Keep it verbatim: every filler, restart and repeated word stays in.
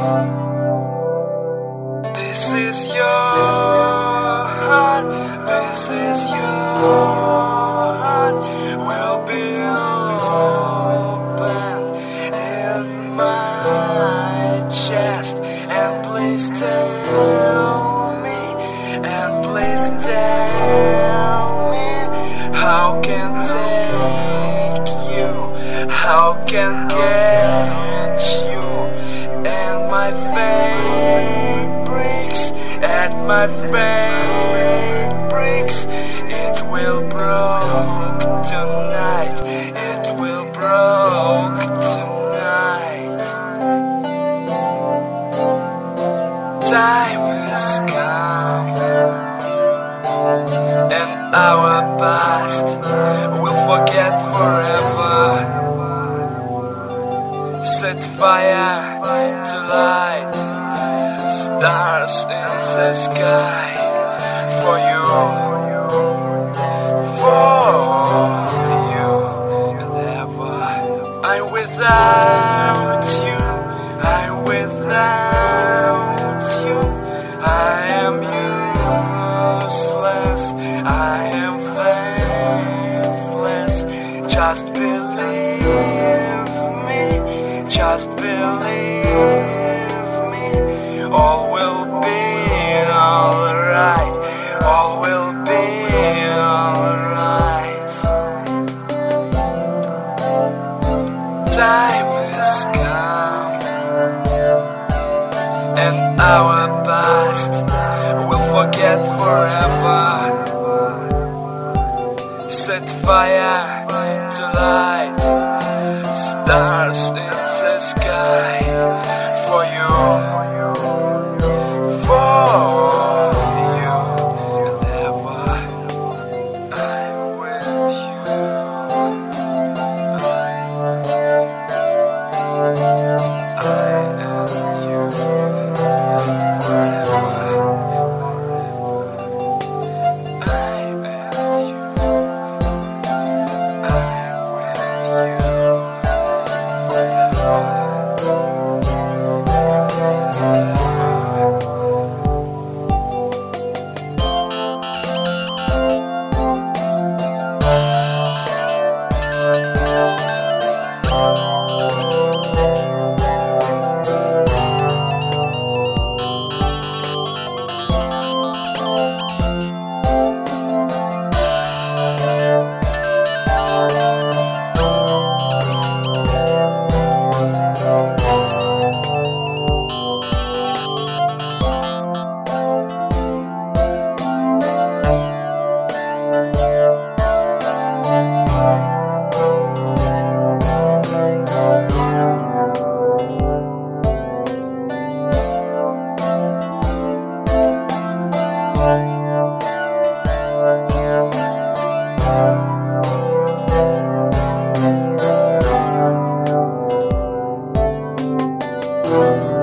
This is your heart, this is your heart, will be open in my chest. And please tell me, and please tell me, how can take you, how can get you, and my fate breaks, and my fate breaks. It will broke tonight, it will broke tonight. Time has come, and our past will forget forever. Set fire to light, stars in the sky, for you, for you and ever. I'm without you, I'm without you, I am useless, I am faithless. Just believe me, just believe me, all will be alright, all will be alright. Time has come, and our past will forget forever. Set fire to light, stars in the sky, for you, for you and ever. I'm with you, I am you, forever, forever. I am you, I'm with you, forever. Thank